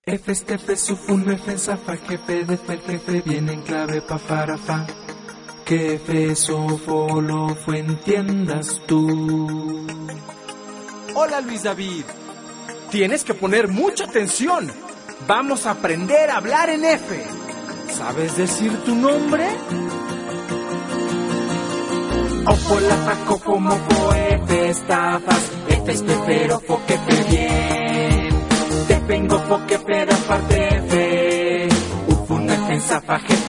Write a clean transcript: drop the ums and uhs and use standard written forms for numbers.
F, estefe, sufun, F, zafa, jefe, defe, el jefe, viene en clave, pa, para, fa. Que F, sofo, lo, fue, entiendas tú. Hola Luis David, tienes que poner mucha atención. Vamos a aprender a hablar en F. ¿Sabes decir tu nombre? Ofo, la, fa, cofo, mofo, F, estafas, F, estefero, fo, que fe, bien. Te vengo, fo, que fe, aparte, F. Ufun, F, zafa, jefe,